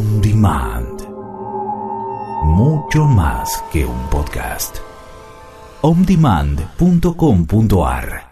On Demand. Mucho más que un podcast. ondemand.com.ar.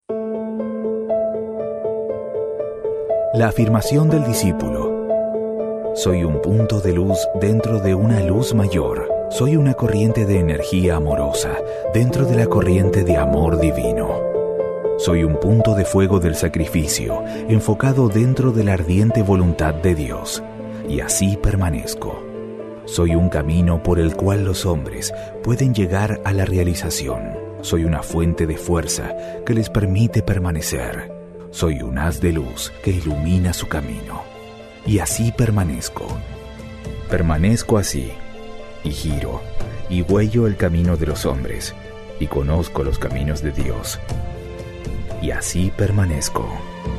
La afirmación del discípulo. Soy un punto de luz dentro de una luz mayor. Soy una corriente de energía amorosa dentro de la corriente de amor divino. Soy un punto de fuego del sacrificio enfocado dentro de la ardiente voluntad de Dios. Y así permanezco. Soy un camino por el cual los hombres pueden llegar a la realización. Soy una fuente de fuerza que les permite permanecer. Soy un haz de luz que ilumina su camino. Y así permanezco. Permanezco así, y giro, y huello el camino de los hombres, y conozco los caminos de Dios. Y así permanezco.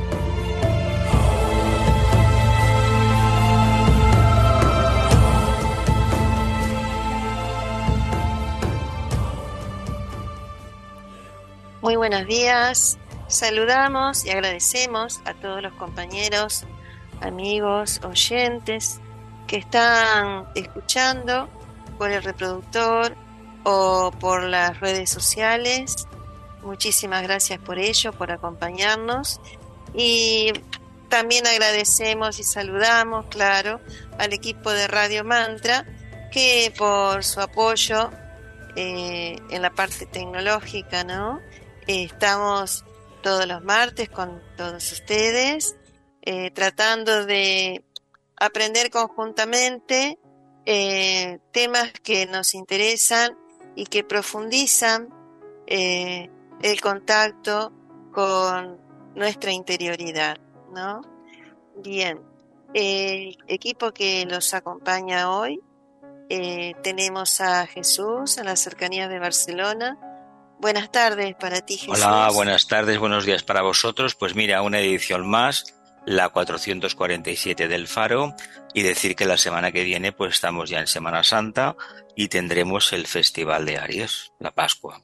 Muy buenos días, saludamos y agradecemos a todos los compañeros, amigos, oyentes que están escuchando por el reproductor o por las redes sociales. Muchísimas gracias por ello, por acompañarnos, y también agradecemos y saludamos, claro, al equipo de Radio Mantra, que por su apoyo en la parte tecnológica, ¿no? Estamos todos los martes con todos ustedes, tratando de aprender conjuntamente temas que nos interesan y que profundizan el contacto con nuestra interioridad, ¿no? Bien, el equipo que los acompaña hoy, tenemos a Jesús en las cercanías de Barcelona. Buenas tardes para ti, Jesús. Hola, buenas tardes, buenos días para vosotros. Pues mira, una edición más, la 447 del Faro, y decir que la semana que viene pues estamos ya en Semana Santa y tendremos el Festival de Aries, la Pascua.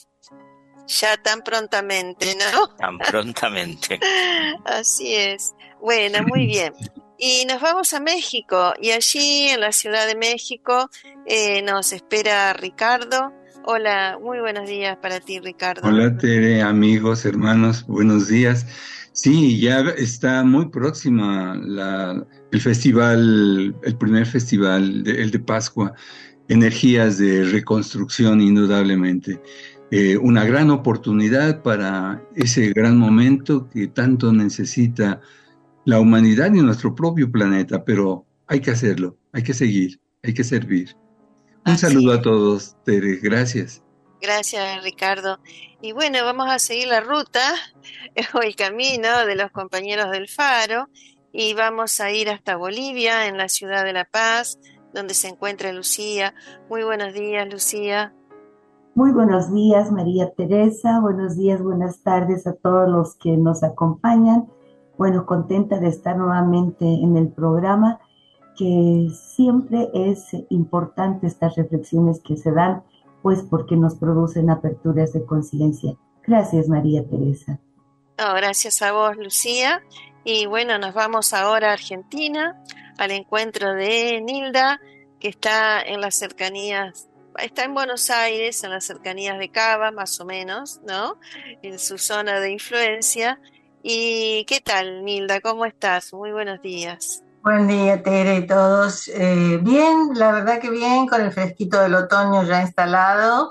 Ya tan prontamente, ¿no? Tan prontamente. Así es. Bueno, muy bien. Y nos vamos a México, y allí en la Ciudad de México nos espera Ricardo. Hola, muy buenos días para ti, Ricardo. Hola, Tere, amigos, hermanos, buenos días. Sí, ya está muy próxima el festival, el primer festival, el de Pascua, energías de reconstrucción, indudablemente. Una gran oportunidad para ese gran momento que tanto necesita la humanidad y nuestro propio planeta, pero hay que hacerlo, hay que seguir, hay que servir. Un saludo a todos, Tere, gracias. Gracias, Ricardo. Y bueno, vamos a seguir la ruta o el camino de los compañeros del Faro, y vamos a ir hasta Bolivia, en la ciudad de La Paz, donde se encuentra Lucía. Muy buenos días, Lucía. Muy buenos días, María Teresa. Buenos días, buenas tardes a todos los que nos acompañan. Bueno, contenta de estar nuevamente en el programa, que siempre es importante estas reflexiones que se dan, pues porque nos producen aperturas de conciencia. Gracias, María Teresa. No, gracias a vos, Lucía. Y bueno, nos vamos ahora a Argentina, al encuentro de Nilda, que está en las cercanías, está en Buenos Aires, en las cercanías de Cava, más o menos, ¿no? En su zona de influencia. ¿Y qué tal, Nilda? ¿Cómo estás? Muy buenos días. Buen día, Tere, y todos. Bien, la verdad que bien, con el fresquito del otoño ya instalado,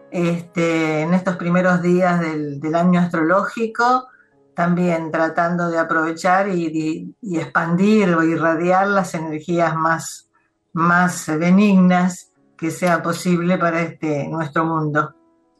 en estos primeros días del año astrológico, también tratando de aprovechar y expandir o irradiar las energías más benignas que sea posible para nuestro mundo.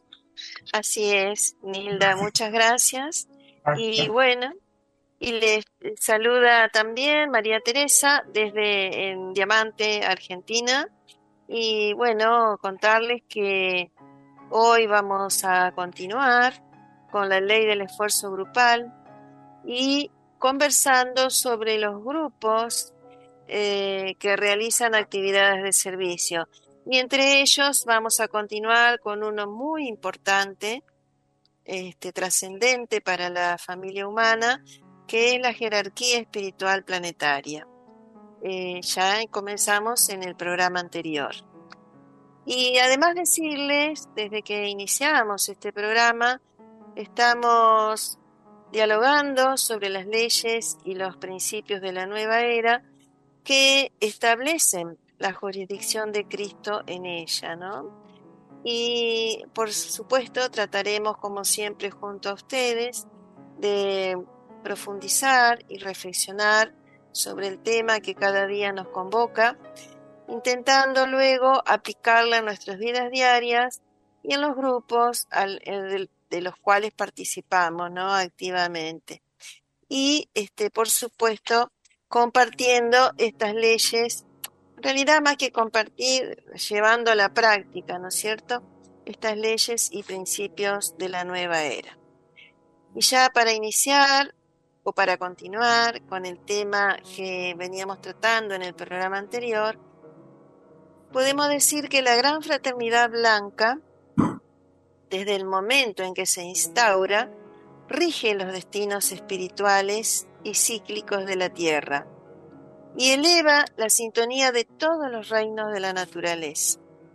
Así es, Nilda, muchas gracias. Y bueno, y les saluda también María Teresa desde en Diamante, Argentina. Y bueno, contarles que hoy vamos a continuar con la ley del esfuerzo grupal y conversando sobre los grupos que realizan actividades de servicio. Y entre ellos vamos a continuar con uno muy importante, trascendente para la familia humana, que es la jerarquía espiritual planetaria. ya comenzamos en el programa anterior. Y además decirles, desde que iniciamos este programa, estamos dialogando sobre las leyes y los principios de la nueva era que establecen la jurisdicción de Cristo en ella, ¿no? Y por supuesto trataremos, como siempre, junto a ustedes, de profundizar y reflexionar sobre el tema que cada día nos convoca, intentando luego aplicarla en nuestras vidas diarias y en los grupos de los cuales participamos, ¿no?, activamente. Y por supuesto, compartiendo estas leyes, en realidad más que compartir, llevando a la práctica, ¿no es cierto?, estas leyes y principios de la nueva era. Y ya para iniciar o para continuar con el tema que veníamos tratando en el programa anterior, podemos decir que la gran fraternidad blanca, desde el momento en que se instaura, rige los destinos espirituales y cíclicos de la Tierra y eleva la sintonía de todos los reinos de la naturaleza.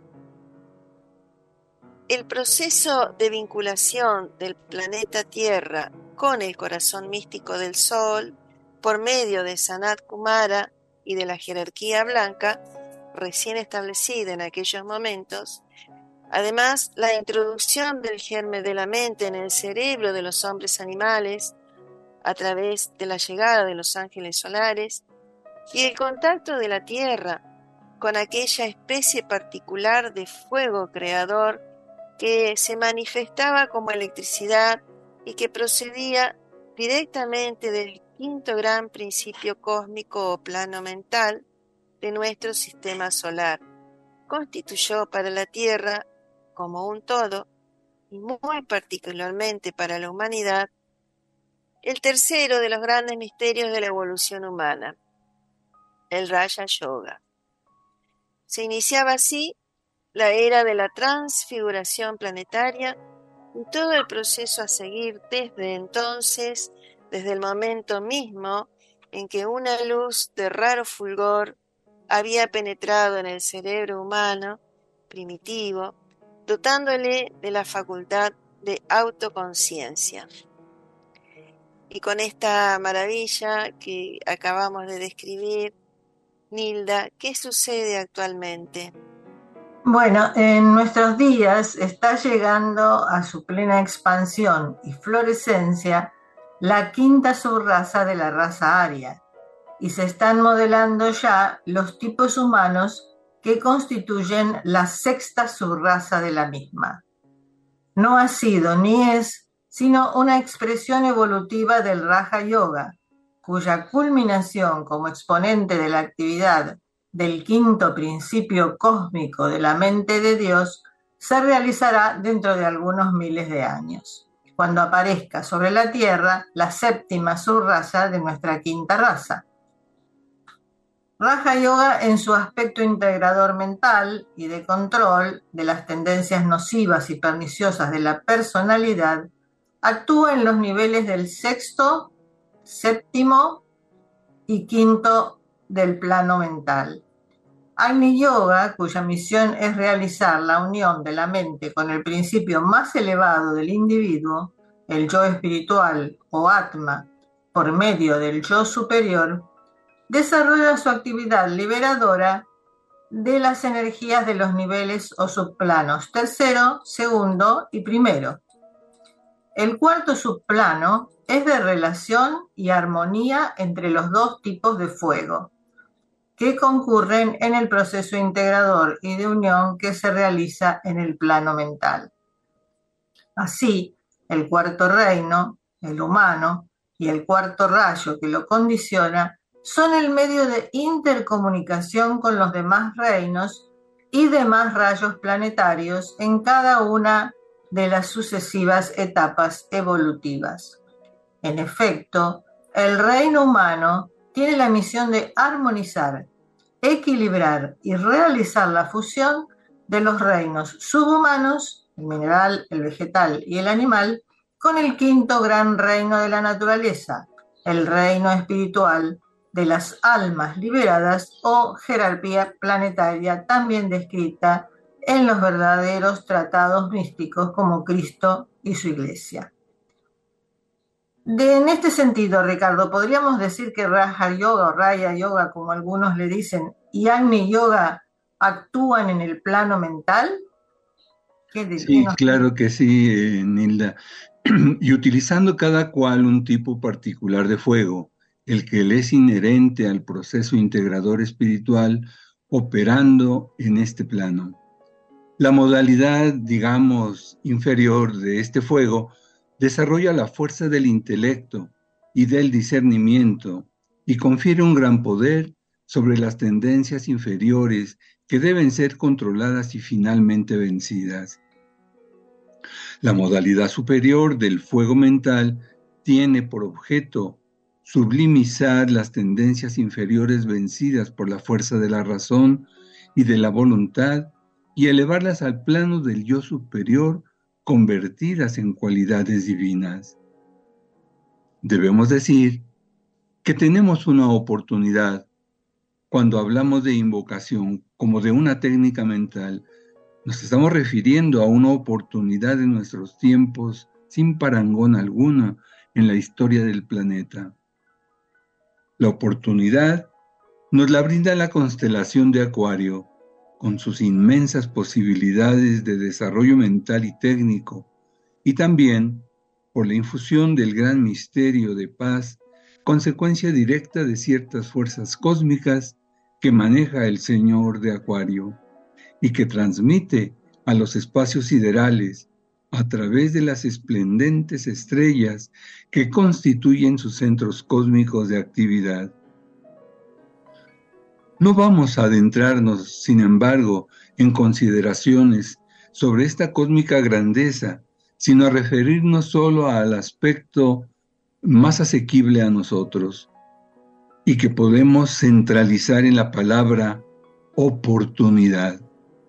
El proceso de vinculación del planeta Tierra con el corazón místico del Sol, por medio de Sanat Kumara y de la jerarquía blanca, recién establecida en aquellos momentos, además la introducción del germen de la mente en el cerebro de los hombres animales a través de la llegada de los ángeles solares y el contacto de la Tierra con aquella especie particular de fuego creador que se manifestaba como electricidad y que procedía directamente del quinto gran principio cósmico o plano mental de nuestro sistema solar, constituyó para la Tierra como un todo, y muy particularmente para la humanidad, el tercero de los grandes misterios de la evolución humana, el Raja Yoga. Se iniciaba así la era de la transfiguración planetaria y todo el proceso a seguir desde entonces, desde el momento mismo en que una luz de raro fulgor había penetrado en el cerebro humano primitivo, dotándole de la facultad de autoconciencia. Y con esta maravilla que acabamos de describir, Nilda, ¿qué sucede actualmente? Bueno, en nuestros días está llegando a su plena expansión y florescencia la quinta subraza de la raza aria, y se están modelando ya los tipos humanos que constituyen la sexta subraza de la misma. No ha sido ni es, sino una expresión evolutiva del Raja Yoga, cuya culminación como exponente de la actividad del quinto principio cósmico de la mente de Dios se realizará dentro de algunos miles de años, cuando aparezca sobre la Tierra la séptima subraza de nuestra quinta raza. Raja Yoga, en su aspecto integrador mental y de control de las tendencias nocivas y perniciosas de la personalidad, actúa en los niveles del sexto, séptimo y quinto del plano mental. Agni Yoga, cuya misión es realizar la unión de la mente con el principio más elevado del individuo, el yo espiritual o Atma, por medio del yo superior, desarrolla su actividad liberadora de las energías de los niveles o subplanos tercero, segundo y primero. El cuarto subplano es de relación y armonía entre los dos tipos de fuego, que concurren en el proceso integrador y de unión que se realiza en el plano mental. Así, el cuarto reino, el humano, y el cuarto rayo que lo condiciona son el medio de intercomunicación con los demás reinos y demás rayos planetarios en cada una de las sucesivas etapas evolutivas. En efecto, el reino humano tiene la misión de armonizar, equilibrar y realizar la fusión de los reinos subhumanos, el mineral, el vegetal y el animal, con el quinto gran reino de la naturaleza, el reino espiritual, de las almas liberadas o jerarquía planetaria, también descrita en los verdaderos tratados místicos como Cristo y su Iglesia. En este sentido, Ricardo, ¿podríamos decir que Raja Yoga o Raya Yoga, como algunos le dicen, y Agni Yoga actúan en el plano mental? Sí, claro que sí, Nilda. Y utilizando cada cual un tipo particular de fuego, el que le es inherente al proceso integrador espiritual operando en este plano. La modalidad, digamos, inferior de este fuego desarrolla la fuerza del intelecto y del discernimiento y confiere un gran poder sobre las tendencias inferiores que deben ser controladas y finalmente vencidas. La modalidad superior del fuego mental tiene por objeto sublimizar las tendencias inferiores vencidas por la fuerza de la razón y de la voluntad y elevarlas al plano del yo superior, convertidas en cualidades divinas. Debemos decir que tenemos una oportunidad cuando hablamos de invocación como de una técnica mental. Nos estamos refiriendo a una oportunidad de nuestros tiempos sin parangón alguno en la historia del planeta. La oportunidad nos la brinda la constelación de Acuario, con sus inmensas posibilidades de desarrollo mental y técnico, y también por la infusión del gran misterio de paz, consecuencia directa de ciertas fuerzas cósmicas que maneja el Señor de Acuario y que transmite a los espacios siderales a través de las esplendentes estrellas que constituyen sus centros cósmicos de actividad. No vamos a adentrarnos, sin embargo, en consideraciones sobre esta cósmica grandeza, sino a referirnos solo al aspecto más asequible a nosotros y que podemos centralizar en la palabra oportunidad.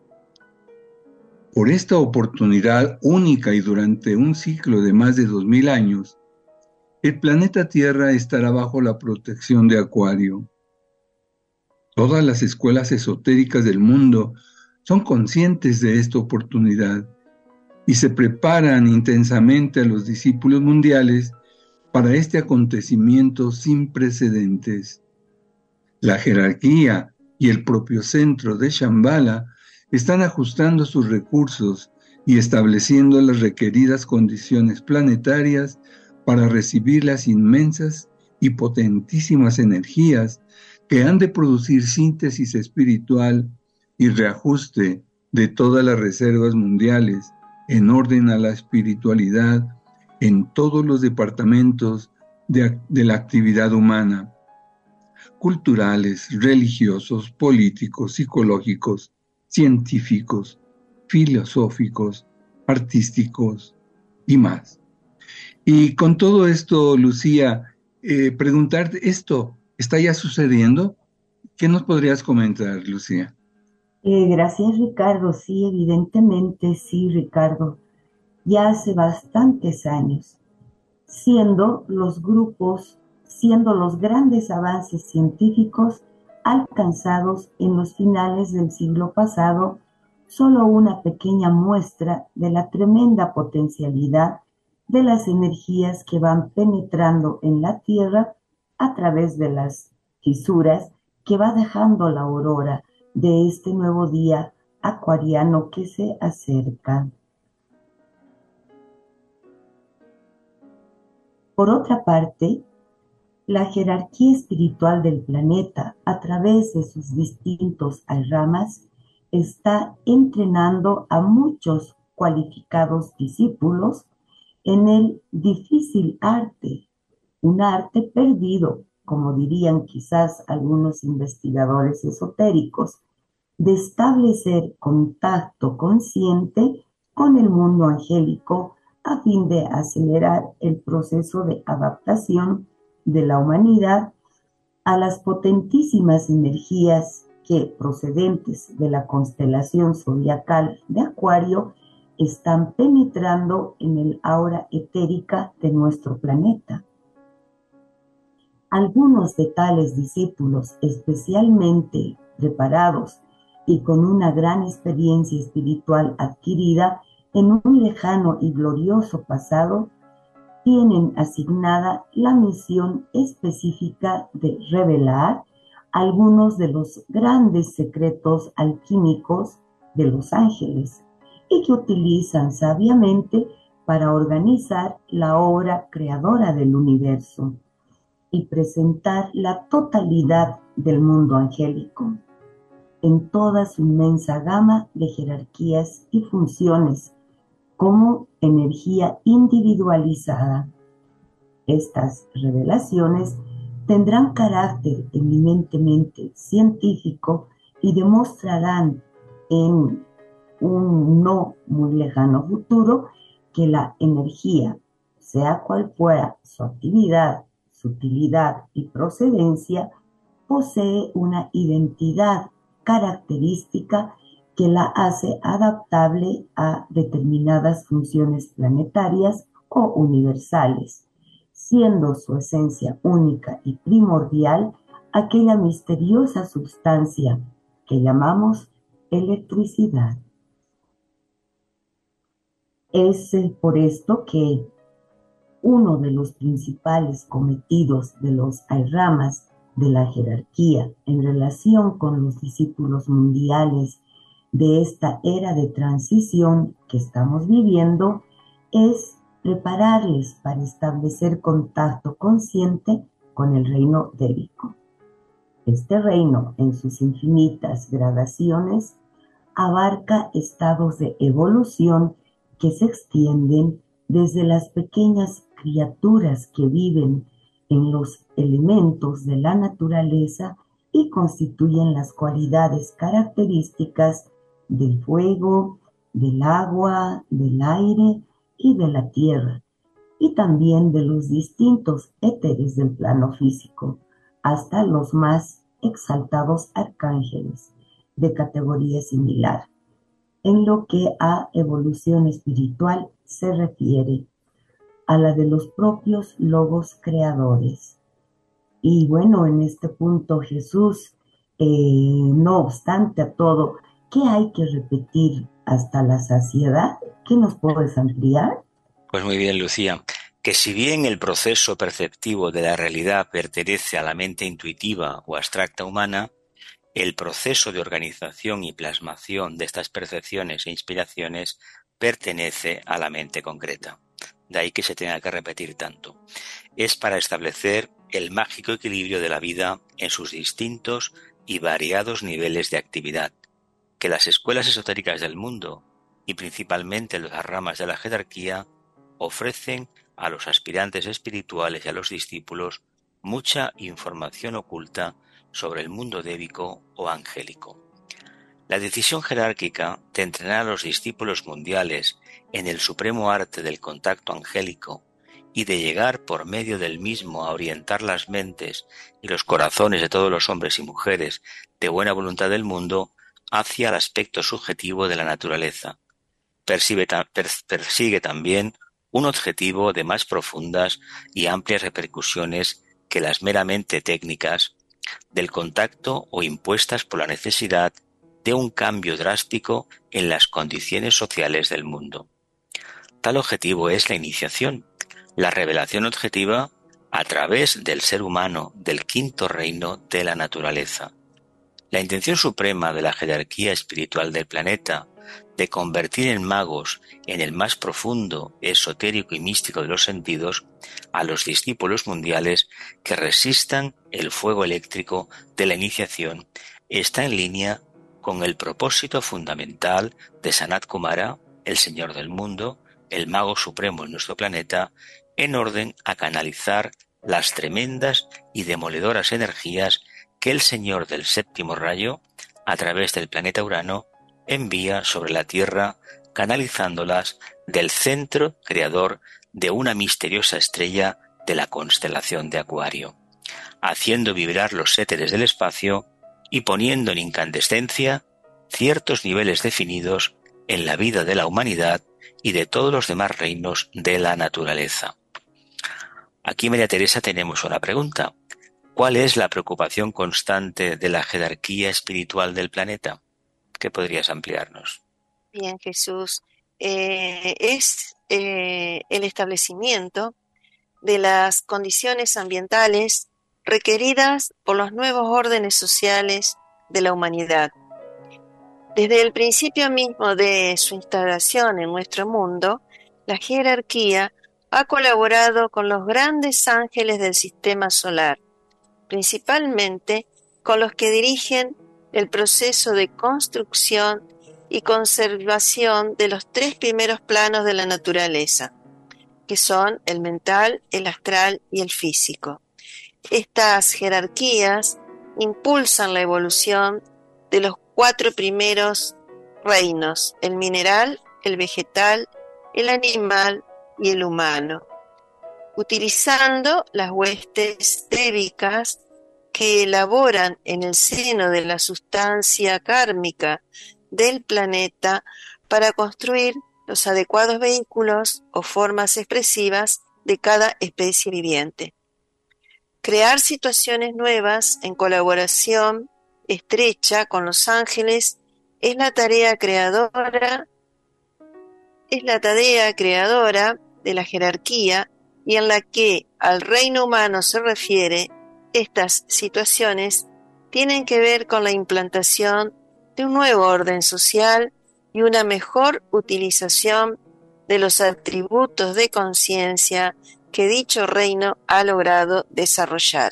Por esta oportunidad única y durante un ciclo de más de 2000 años, el planeta Tierra estará bajo la protección de Acuario. Todas las escuelas esotéricas del mundo son conscientes de esta oportunidad y se preparan intensamente a los discípulos mundiales para este acontecimiento sin precedentes. La jerarquía y el propio centro de Shambhala están ajustando sus recursos y estableciendo las requeridas condiciones planetarias para recibir las inmensas y potentísimas energías que han de producir síntesis espiritual y reajuste de todas las reservas mundiales en orden a la espiritualidad en todos los departamentos de la actividad humana, culturales, religiosos, políticos, psicológicos, científicos, filosóficos, artísticos y más. Y con todo esto, Lucía, preguntarte, ¿esto está ya sucediendo? ¿Qué nos podrías comentar, Lucía? Gracias, Ricardo. Sí, evidentemente, sí, Ricardo. Ya hace bastantes años, siendo los grandes avances científicos alcanzados en los finales del siglo pasado, solo una pequeña muestra de la tremenda potencialidad de las energías que van penetrando en la Tierra a través de las fisuras que va dejando la aurora de este nuevo día acuariano que se acerca. Por otra parte, la jerarquía espiritual del planeta, a través de sus distintos ramas, está entrenando a muchos cualificados discípulos en el difícil arte, un arte perdido, como dirían quizás algunos investigadores esotéricos, de establecer contacto consciente con el mundo angélico a fin de acelerar el proceso de adaptación de la humanidad a las potentísimas energías que, procedentes de la constelación zodiacal de Acuario, están penetrando en el aura etérica de nuestro planeta. Algunos de tales discípulos, especialmente preparados y con una gran experiencia espiritual adquirida en un lejano y glorioso pasado, tienen asignada la misión específica de revelar algunos de los grandes secretos alquímicos de los ángeles y que utilizan sabiamente para organizar la obra creadora del universo y presentar la totalidad del mundo angélico en toda su inmensa gama de jerarquías y funciones como energía individualizada. Estas revelaciones tendrán carácter eminentemente científico y demostrarán en un no muy lejano futuro que la energía, sea cual fuera su actividad, su utilidad y procedencia, posee una identidad característica que la hace adaptable a determinadas funciones planetarias o universales, siendo su esencia única y primordial aquella misteriosa sustancia que llamamos electricidad. Es por esto que uno de los principales cometidos de los Airamas de la jerarquía en relación con los discípulos mundiales de esta era de transición que estamos viviendo es prepararles para establecer contacto consciente con el reino débico. Este reino, en sus infinitas gradaciones, abarca estados de evolución que se extienden desde las pequeñas criaturas que viven en los elementos de la naturaleza y constituyen las cualidades características del fuego, del agua, del aire y de la tierra, y también de los distintos éteres del plano físico, hasta los más exaltados arcángeles de categoría similar. En lo que a evolución espiritual se refiere, a la de los propios logos creadores. Y bueno, en este punto Jesús, no obstante a todo, ¿qué hay que repetir hasta la saciedad? ¿Qué nos puedes ampliar? Pues muy bien, Lucía, que si bien el proceso perceptivo de la realidad pertenece a la mente intuitiva o abstracta humana, el proceso de organización y plasmación de estas percepciones e inspiraciones pertenece a la mente concreta. De ahí que se tenga que repetir tanto. Es para establecer el mágico equilibrio de la vida en sus distintos y variados niveles de actividad, que las escuelas esotéricas del mundo, y principalmente las ramas de la jerarquía, ofrecen a los aspirantes espirituales y a los discípulos mucha información oculta sobre el mundo débico o angélico. La decisión jerárquica de entrenar a los discípulos mundiales en el supremo arte del contacto angélico y de llegar por medio del mismo a orientar las mentes y los corazones de todos los hombres y mujeres de buena voluntad del mundo hacia el aspecto subjetivo de la naturaleza. Persigue también un objetivo de más profundas y amplias repercusiones que las meramente técnicas del contacto o impuestas por la necesidad de un cambio drástico en las condiciones sociales del mundo. Tal objetivo es la iniciación, la revelación objetiva a través del ser humano del quinto reino de la naturaleza. La intención suprema de la jerarquía espiritual del planeta de convertir en magos en el más profundo, esotérico y místico de los sentidos a los discípulos mundiales que resistan el fuego eléctrico de la iniciación está en línea con el propósito fundamental de Sanat Kumara, el Señor del Mundo, el Mago Supremo en nuestro planeta, en orden a canalizar las tremendas y demoledoras energías que el Señor del Séptimo Rayo, a través del planeta Urano, envía sobre la Tierra, canalizándolas del centro creador de una misteriosa estrella de la constelación de Acuario, haciendo vibrar los éteres del espacio y poniendo en incandescencia ciertos niveles definidos en la vida de la humanidad y de todos los demás reinos de la naturaleza. Aquí, María Teresa, tenemos una pregunta. ¿Cuál es la preocupación constante de la jerarquía espiritual del planeta? ¿Qué podrías ampliarnos? Bien, Jesús. Es el establecimiento de las condiciones ambientales requeridas por los nuevos órdenes sociales de la humanidad. Desde el principio mismo de su instalación en nuestro mundo, la jerarquía ha colaborado con los grandes ángeles del sistema solar, principalmente con los que dirigen el proceso de construcción y conservación de los 3 primeros planos de la naturaleza, que son el mental, el astral y el físico. Estas jerarquías impulsan la evolución de los 4 primeros reinos: el mineral, el vegetal, el animal y el humano, utilizando las huestes débicas que elaboran en el seno de la sustancia kármica del planeta para construir los adecuados vehículos o formas expresivas de cada especie viviente. Crear situaciones nuevas en colaboración estrecha con los ángeles es la tarea creadora de la jerarquía, y en la que al reino humano se refiere, estas situaciones tienen que ver con la implantación de un nuevo orden social y una mejor utilización de los atributos de conciencia que dicho reino ha logrado desarrollar.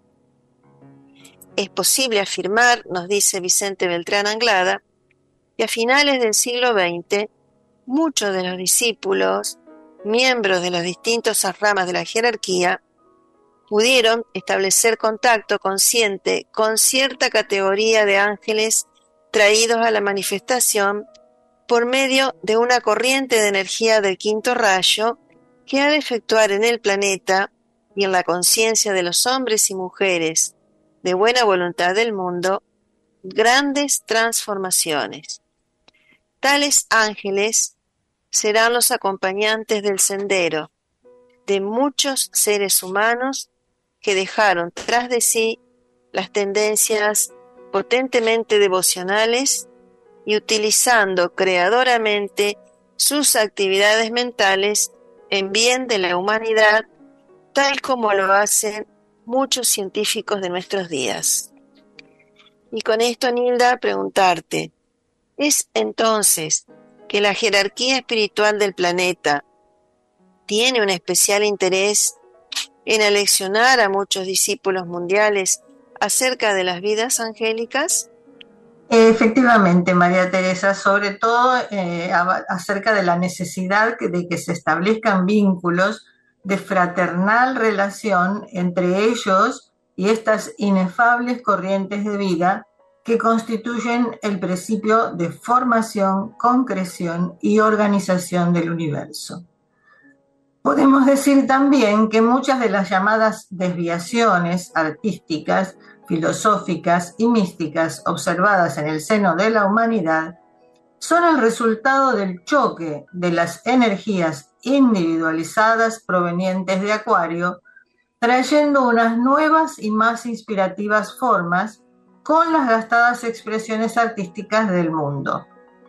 Es posible afirmar, nos dice Vicente Beltrán Anglada, que a finales del siglo XX, muchos de los discípulos, miembros de las distintas ramas de la jerarquía, pudieron establecer contacto consciente con cierta categoría de ángeles traídos a la manifestación por medio de una corriente de energía del quinto rayo que ha de efectuar en el planeta y en la conciencia de los hombres y mujeres de buena voluntad del mundo grandes transformaciones. Tales ángeles serán los acompañantes del sendero de muchos seres humanos que dejaron tras de sí las tendencias potentemente devocionales y utilizando creadoramente sus actividades mentales en bien de la humanidad, tal como lo hacen muchos científicos de nuestros días. Y con esto, Nilda, preguntarte, ¿es entonces que la jerarquía espiritual del planeta tiene un especial interés en aleccionar a muchos discípulos mundiales acerca de las vidas angélicas? Efectivamente, María Teresa, sobre todo acerca de la necesidad de que se establezcan vínculos de fraternal relación entre ellos y estas inefables corrientes de vida que constituyen el principio de formación, concreción y organización del universo. Podemos decir también que muchas de las llamadas desviaciones artísticas, filosóficas y místicas observadas en el seno de la humanidad son el resultado del choque de las energías individualizadas provenientes de Acuario, trayendo unas nuevas y más inspirativas formas con las gastadas expresiones artísticas del mundo.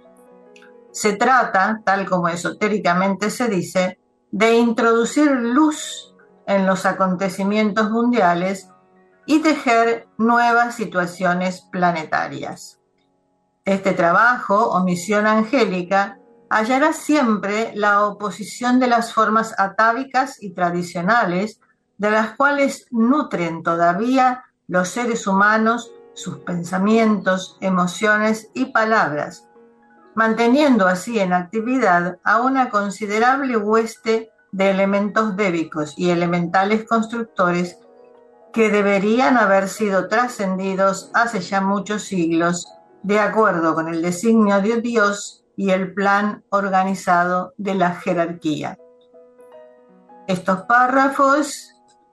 Se trata, tal como esotéricamente se dice, de introducir luz en los acontecimientos mundiales y tejer nuevas situaciones planetarias. Este trabajo o misión angélica hallará siempre la oposición de las formas atávicas y tradicionales de las cuales nutren todavía los seres humanos sus pensamientos, emociones y palabras, manteniendo así en actividad a una considerable hueste de elementos débicos y elementales constructores que deberían haber sido trascendidos hace ya muchos siglos, de acuerdo con el designio de Dios y el plan organizado de la jerarquía. Estos párrafos,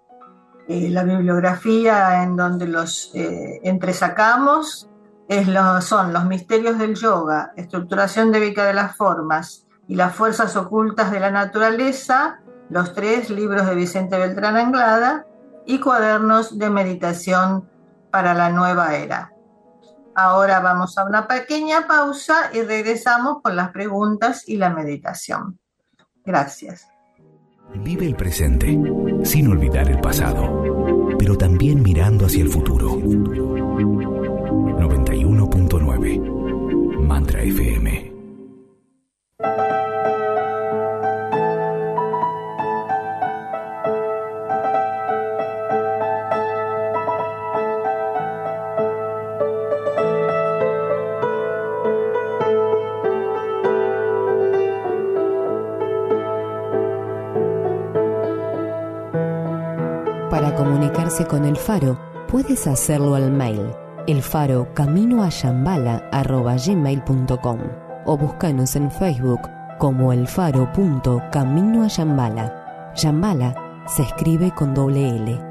la bibliografía en donde los entresacamos, son los misterios del yoga, estructuración débica de las formas y las fuerzas ocultas de la naturaleza, los 3 libros de Vicente Beltrán Anglada, y cuadernos de meditación para la nueva era. Ahora vamos a una pequeña pausa y regresamos con las preguntas y la meditación. Gracias. Vive el presente, sin olvidar el pasado, pero también mirando hacia el futuro. 91.9 Mantra FM. Para comunicarse con El Faro, puedes hacerlo al mail elfarocaminoayambala@gmail.com o búscanos en Facebook como elfaro.caminoayambala. Yambala se escribe con doble L.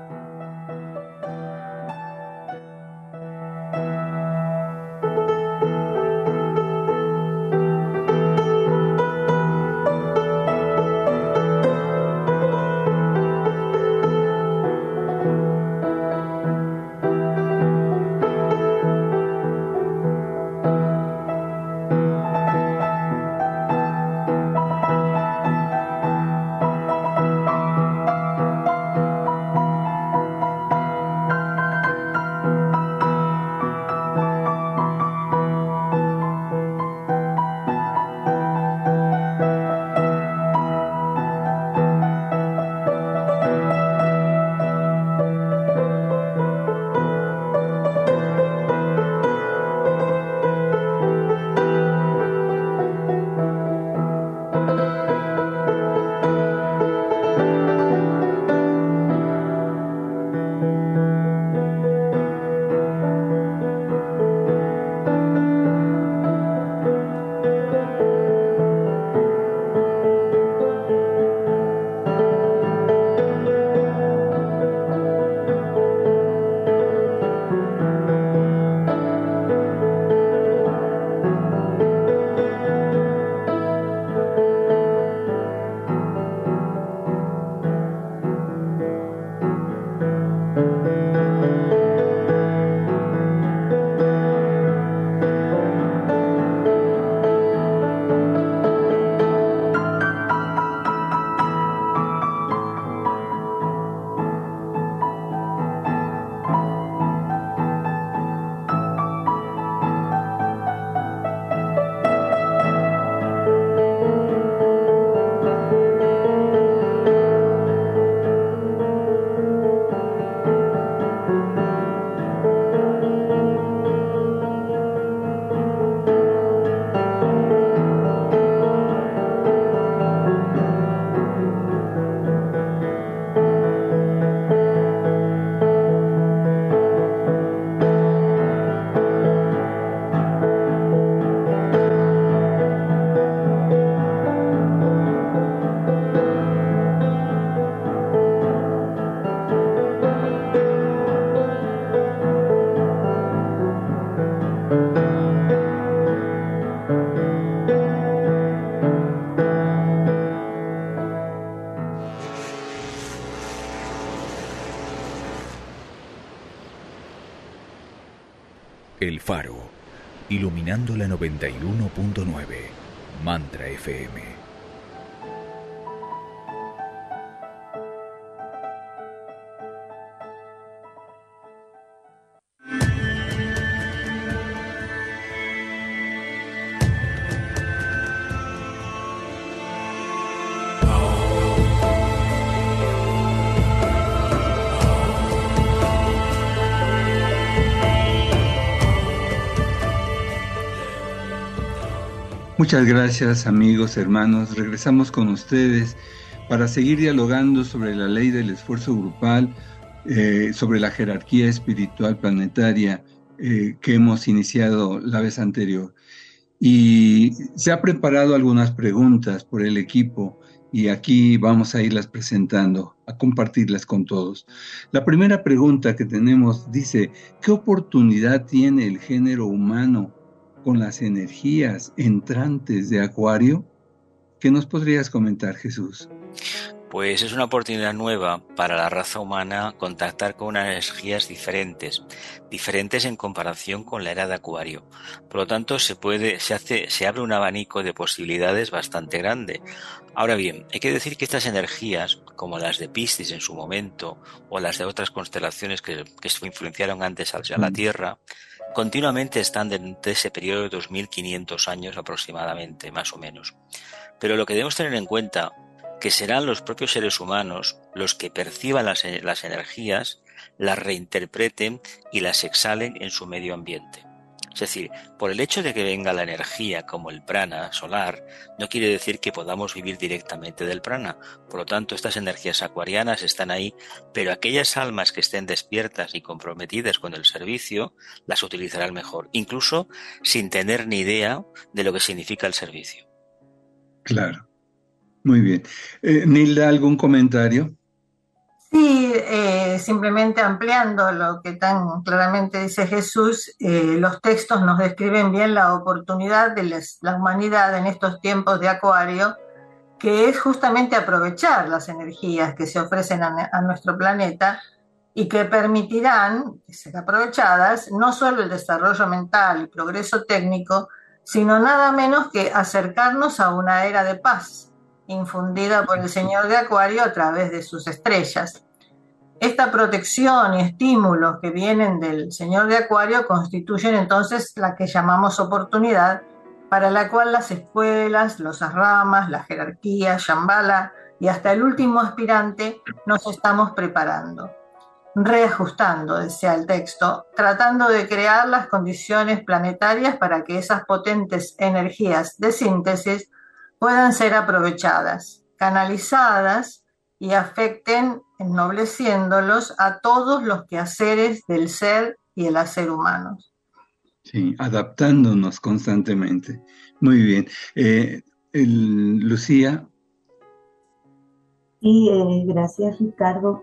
El Faro, iluminando la 91.9 Mantra FM. Muchas gracias, amigos, hermanos. Regresamos con ustedes para seguir dialogando sobre la ley del esfuerzo grupal, sobre la jerarquía espiritual planetaria que hemos iniciado la vez anterior. Y se ha preparado algunas preguntas por el equipo y aquí vamos a irlas presentando, a compartirlas con todos. La primera pregunta que tenemos dice: ¿qué oportunidad tiene el género humano con las energías entrantes de Acuario? ¿Qué nos podrías comentar, Jesús? Pues es una oportunidad nueva para la raza humana contactar con unas energías diferentes en comparación con la era de Acuario. Por lo tanto, se abre un abanico de posibilidades bastante grande. Ahora bien, hay que decir que estas energías, como las de Piscis en su momento, o las de otras constelaciones que se influenciaron antes hacia la Tierra, continuamente están dentro de ese periodo de 2500 años aproximadamente, más o menos. Pero lo que debemos tener en cuenta que serán los propios seres humanos los que perciban las energías, las reinterpreten y las exhalen en su medio ambiente. Es decir, por el hecho de que venga la energía como el prana solar, no quiere decir que podamos vivir directamente del prana. Por lo tanto, estas energías acuarianas están ahí, pero aquellas almas que estén despiertas y comprometidas con el servicio, las utilizarán mejor, incluso sin tener ni idea de lo que significa el servicio. Claro. Muy bien. Nilda, ¿algún comentario? Sí, simplemente ampliando lo que tan claramente dice Jesús, los textos nos describen bien la oportunidad de la humanidad en estos tiempos de Acuario, que es justamente aprovechar las energías que se ofrecen a nuestro planeta y que permitirán ser aprovechadas no solo el desarrollo mental y progreso técnico, sino nada menos que acercarnos a una era de paz, infundida por el Señor de Acuario a través de sus estrellas. Esta protección y estímulos que vienen del Señor de Acuario constituyen entonces la que llamamos oportunidad, para la cual las escuelas, los asramas, la jerarquía, Shambhala y hasta el último aspirante nos estamos preparando, reajustando, decía el texto, tratando de crear las condiciones planetarias para que esas potentes energías de síntesis puedan ser aprovechadas, canalizadas y afecten, ennobleciéndolos a todos los quehaceres del ser y el hacer humanos. Sí, adaptándonos constantemente. Muy bien. Lucía. Sí, gracias, Ricardo.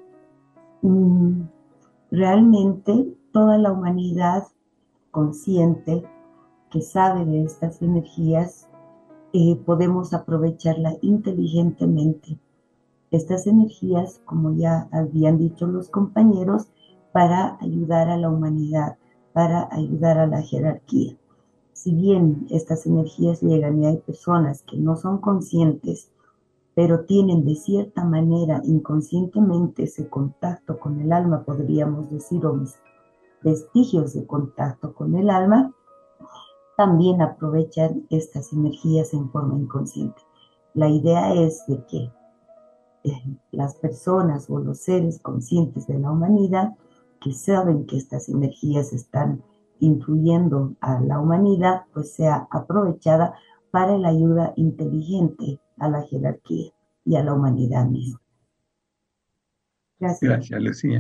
Realmente toda la humanidad consciente que sabe de estas energías, podemos aprovecharla inteligentemente. Estas energías, como ya habían dicho los compañeros, para ayudar a la humanidad, para ayudar a la jerarquía. Si bien estas energías llegan y hay personas que no son conscientes, pero tienen de cierta manera inconscientemente ese contacto con el alma, podríamos decir, o vestigios de contacto con el alma, también aprovechan estas energías en forma inconsciente. La idea es de que las personas o los seres conscientes de la humanidad que saben que estas energías están influyendo a la humanidad, pues sea aprovechada para la ayuda inteligente a la jerarquía y a la humanidad misma. Gracias. Gracias, Lucía.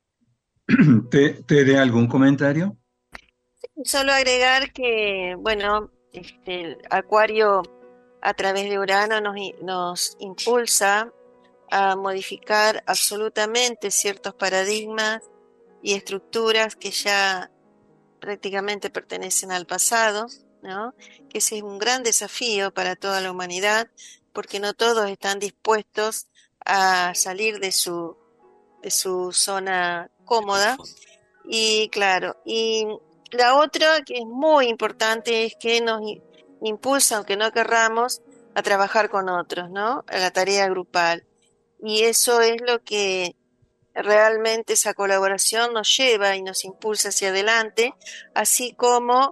¿Te algún comentario? Solo agregar que, bueno, Acuario a través de Urano nos impulsa a modificar absolutamente ciertos paradigmas y estructuras que ya prácticamente pertenecen al pasado, ¿no? Que ese es un gran desafío para toda la humanidad, porque no todos están dispuestos a salir de su zona cómoda. Y claro, y la otra que es muy importante es que nos impulsa, aunque no querramos, a trabajar con otros, ¿no? A la tarea grupal. Y eso es lo que realmente esa colaboración nos lleva y nos impulsa hacia adelante, así como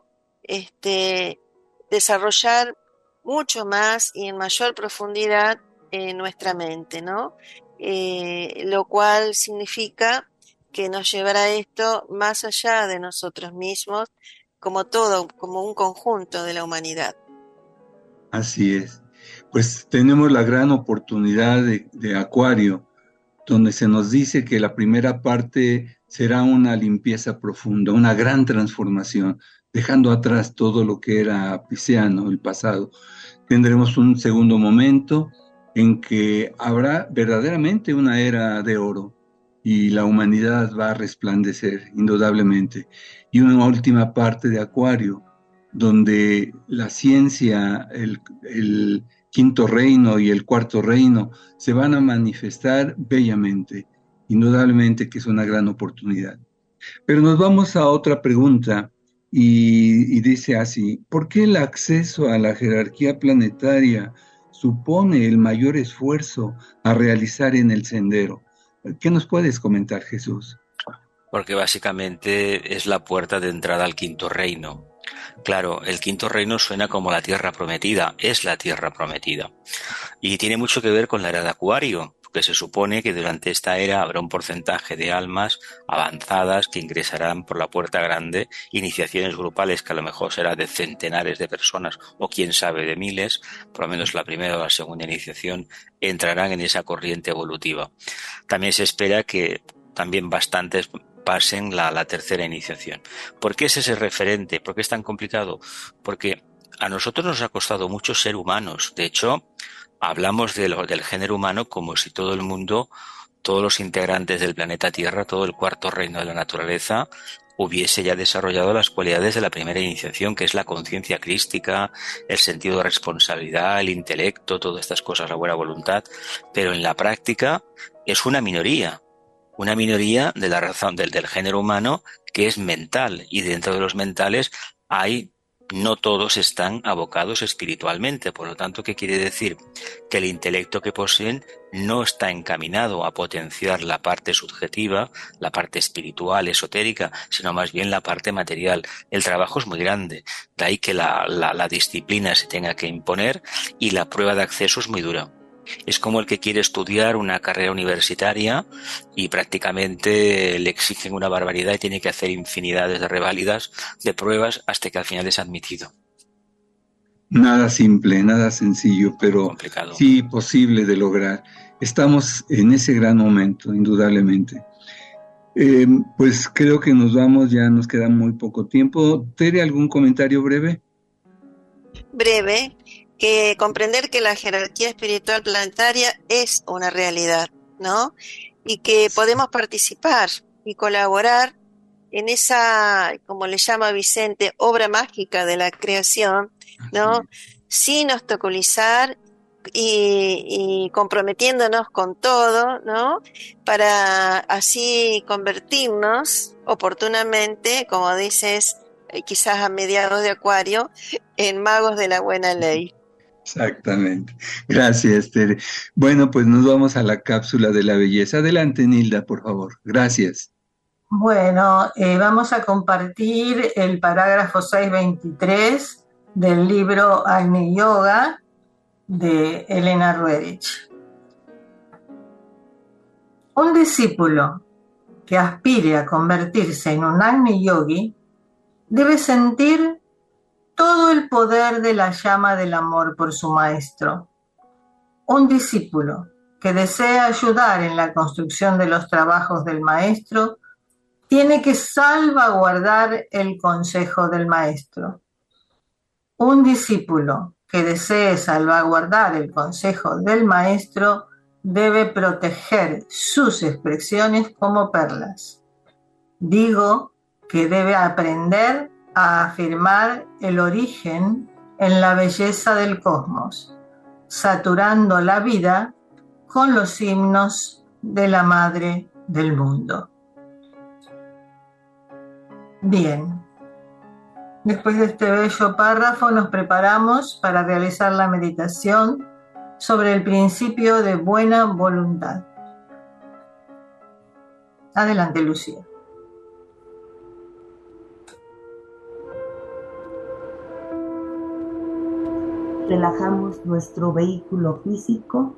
desarrollar mucho más y en mayor profundidad nuestra mente, ¿no? Lo cual significa que nos llevará esto más allá de nosotros mismos, como todo, como un conjunto de la humanidad. Así es. Pues tenemos la gran oportunidad de Acuario, donde se nos dice que la primera parte será una limpieza profunda, una gran transformación, dejando atrás todo lo que era pisciano, el pasado. Tendremos un segundo momento en que habrá verdaderamente una era de oro y la humanidad va a resplandecer, indudablemente. Y una última parte de Acuario, donde la ciencia, el quinto reino y el cuarto reino se van a manifestar bellamente. Indudablemente que es una gran oportunidad. Pero nos vamos a otra pregunta y dice así: ¿por qué el acceso a la jerarquía planetaria supone el mayor esfuerzo a realizar en el sendero? ¿Qué nos puedes comentar, Jesús? Porque básicamente es la puerta de entrada al quinto reino. Claro, el quinto reino suena como la tierra prometida, es la tierra prometida. Y tiene mucho que ver con la era de Acuario, porque se supone que durante esta era habrá un porcentaje de almas avanzadas que ingresarán por la puerta grande, iniciaciones grupales que a lo mejor será de centenares de personas o quién sabe de miles, por lo menos la primera o la segunda iniciación entrarán en esa corriente evolutiva. También se espera que también bastantes pasen la tercera iniciación. ¿Por qué es ese referente? ¿Por qué es tan complicado? Porque a nosotros nos ha costado mucho ser humanos. De hecho, hablamos del género humano como si todo el mundo, todos los integrantes del planeta Tierra, todo el cuarto reino de la naturaleza, hubiese ya desarrollado las cualidades de la primera iniciación, que es la conciencia crística, el sentido de responsabilidad, el intelecto, todas estas cosas, la buena voluntad. Pero en la práctica es una minoría de la razón del género humano que es mental, y dentro de los mentales no todos están abocados espiritualmente. Por lo tanto, ¿qué quiere decir? Que el intelecto que poseen no está encaminado a potenciar la parte subjetiva, la parte espiritual, esotérica, sino más bien la parte material. El trabajo es muy grande, de ahí que la disciplina se tenga que imponer y la prueba de acceso es muy dura. Es como el que quiere estudiar una carrera universitaria y prácticamente le exigen una barbaridad y tiene que hacer infinidades de reválidas, de pruebas, hasta que al final es admitido. Nada simple, nada sencillo, pero complicado. Sí posible de lograr. Estamos en ese gran momento, indudablemente. Pues creo que nos vamos, ya nos queda muy poco tiempo. ¿Tere, algún comentario breve? Breve. Que comprender que la jerarquía espiritual planetaria es una realidad, ¿no? Y que podemos participar y colaborar en esa, como le llama Vicente, obra mágica de la creación, ¿no? Sin obstaculizar y comprometiéndonos con todo, ¿no? Para así convertirnos oportunamente, como dices, quizás a mediados de Acuario, en magos de la buena ley. Exactamente. Gracias, Tere. Bueno, pues nos vamos a la cápsula de la belleza. Adelante, Nilda, por favor. Gracias. Bueno, vamos a compartir el parágrafo 623 del libro Agni Yoga de Elena Roerich. Un discípulo que aspire a convertirse en un Agni Yogi debe sentir todo el poder de la llama del amor por su maestro. Un discípulo que desea ayudar en la construcción de los trabajos del maestro tiene que salvaguardar el consejo del maestro. Un discípulo que desee salvaguardar el consejo del maestro debe proteger sus expresiones como perlas. Digo que debe aprender a afirmar el origen en la belleza del cosmos, saturando la vida con los himnos de la Madre del Mundo. Bien, después de este bello párrafo nos preparamos para realizar la meditación sobre el principio de buena voluntad. Adelante, Lucía. Relajamos nuestro vehículo físico.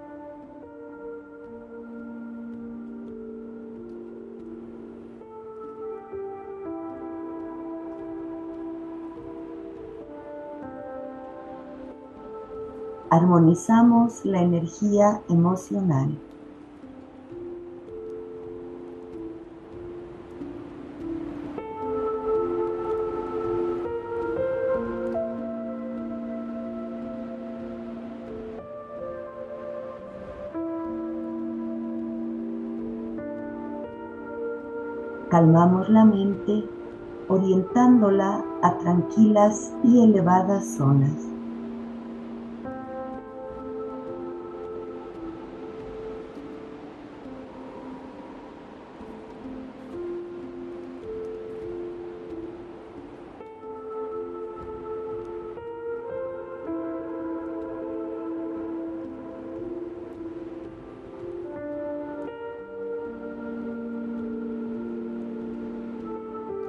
Armonizamos la energía emocional. Calmamos la mente, orientándola a tranquilas y elevadas zonas.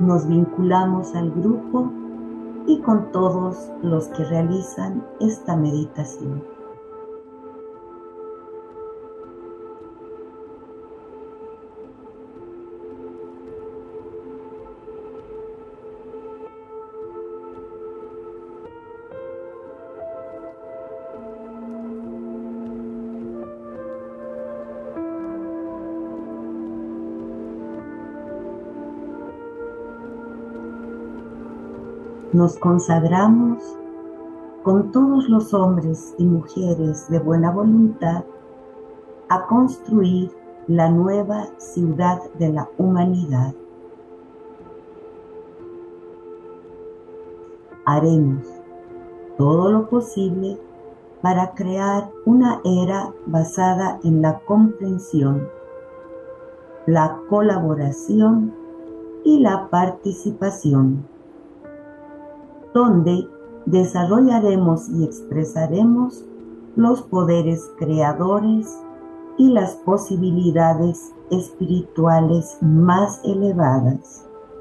Nos vinculamos al grupo y con todos los que realizan esta meditación. Nos consagramos con todos los hombres y mujeres de buena voluntad a construir la nueva ciudad de la humanidad. Haremos todo lo posible para crear una era basada en la comprensión, la colaboración y la participación, donde desarrollaremos y expresaremos los poderes creadores y las posibilidades espirituales más elevadas.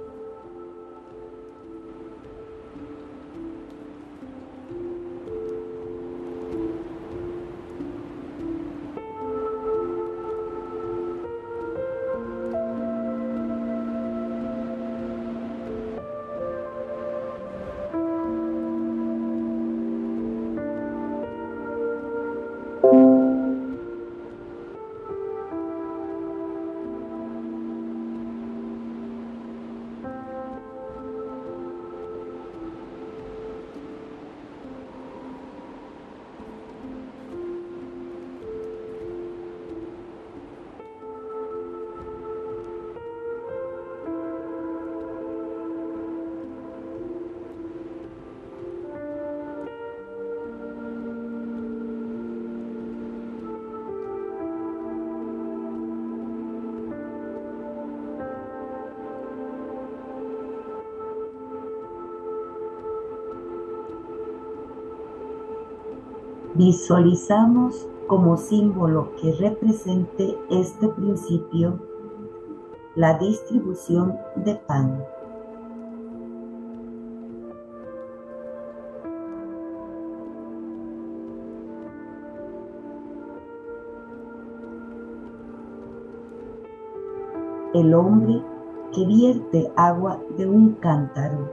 Visualizamos como símbolo que represente este principio la distribución de pan. El hombre que vierte agua de un cántaro.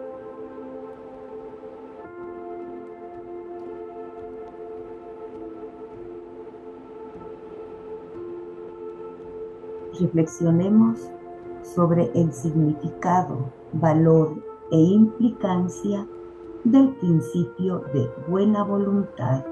Reflexionemos sobre el significado, valor e implicancia del principio de buena voluntad.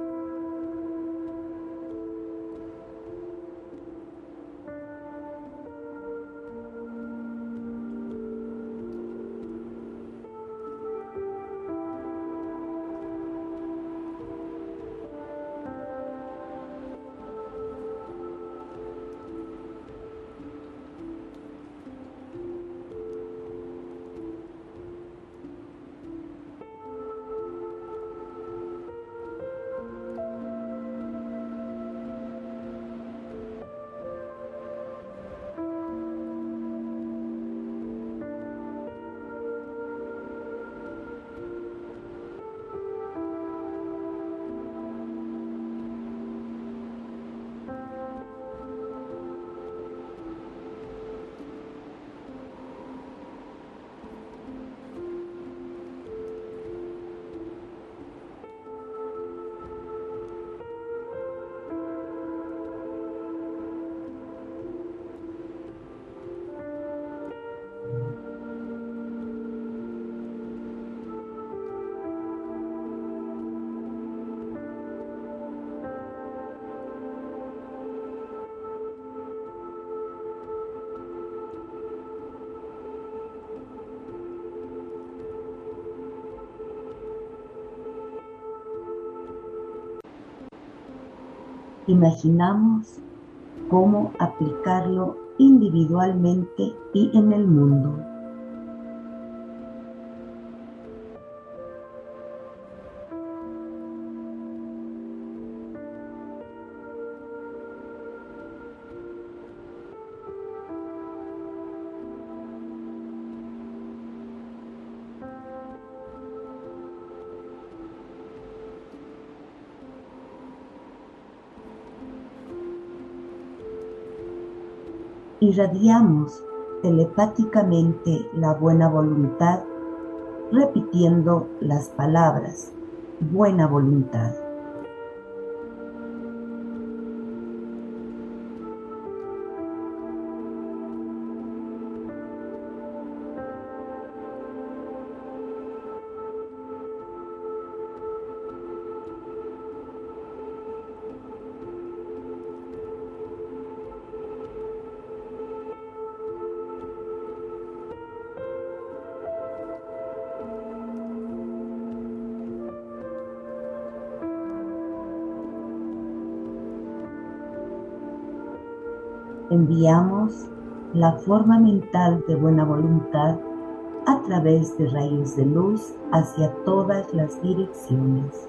Imaginamos cómo aplicarlo individualmente y en el mundo. irradiamos telepáticamente la buena voluntad repitiendo las palabras buena voluntad. Enviamos la forma mental de buena voluntad a través de rayos de luz hacia todas las direcciones.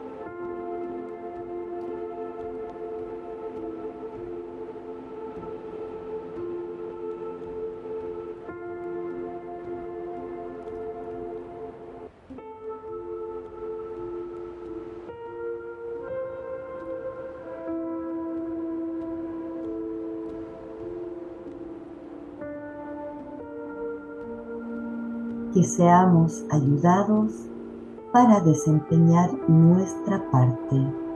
Que seamos ayudados para desempeñar nuestra parte.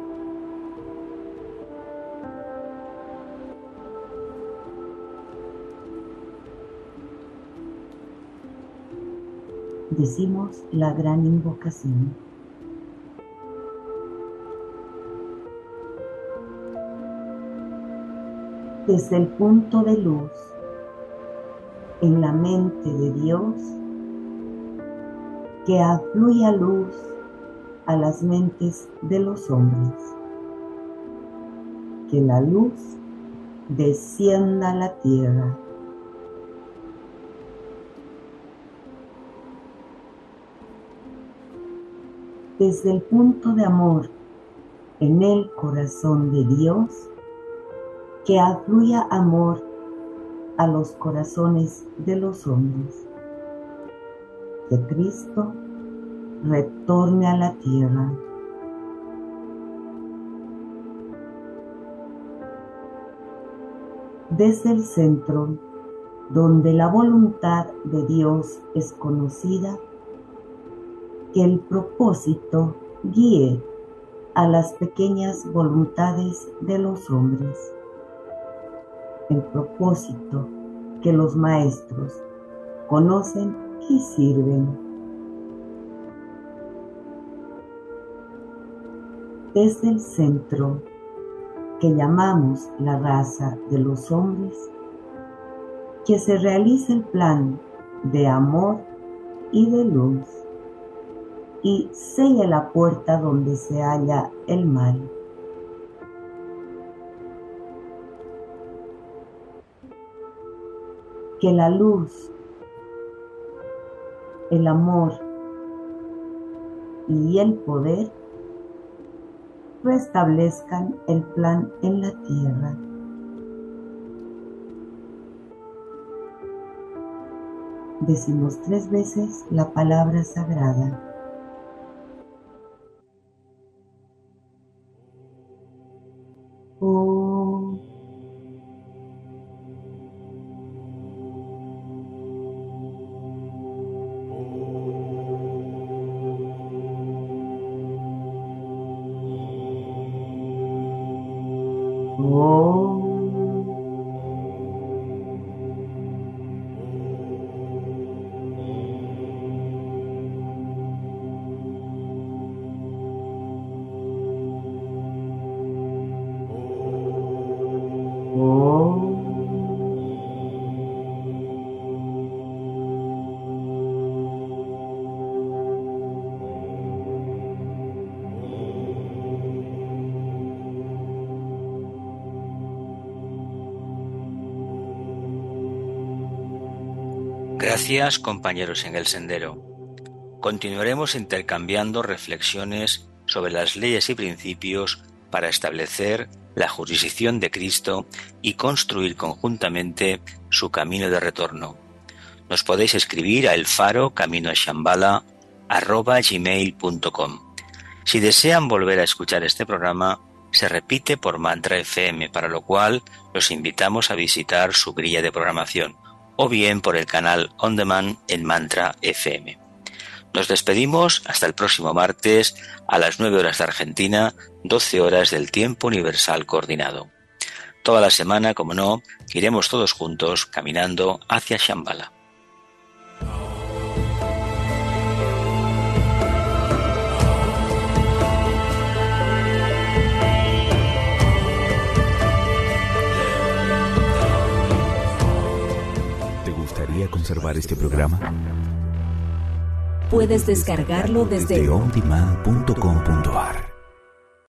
Decimos la gran invocación. Desde el punto de luz en la mente de Dios, que afluya luz a las mentes de los hombres. Que la luz descienda a la tierra. Desde el punto de amor en el corazón de Dios, que afluya amor a los corazones de los hombres. Que Cristo retorne a la tierra. Desde el centro, donde la voluntad de Dios es conocida, que el propósito guíe a las pequeñas voluntades de los hombres. El propósito que los maestros conocen y sirven. Desde el centro, que llamamos la raza de los hombres, que se realice el plan de amor y de luz, y selle la puerta donde se halla el mal. Que la luz, el amor y el poder restablezcan el plan en la tierra. Decimos 3 veces la palabra sagrada. Oh. Gracias, compañeros en el sendero. Continuaremos intercambiando reflexiones sobre las leyes y principios para establecer la jurisdicción de Cristo y construir conjuntamente su camino de retorno. Nos podéis escribir a elfarocaminoashambhala@gmail.com. Si desean volver a escuchar este programa, se repite por Mantra FM, para lo cual los invitamos a visitar su grilla de programación o bien por el canal On Demand en Mantra FM. Nos despedimos hasta el próximo martes a las 9 horas de Argentina, 12 horas del tiempo universal coordinado. Toda la semana, como no, iremos todos juntos caminando hacia Shambhala. ¿Te gustaría conservar este programa? Puedes descargarlo desde ondemand.com.ar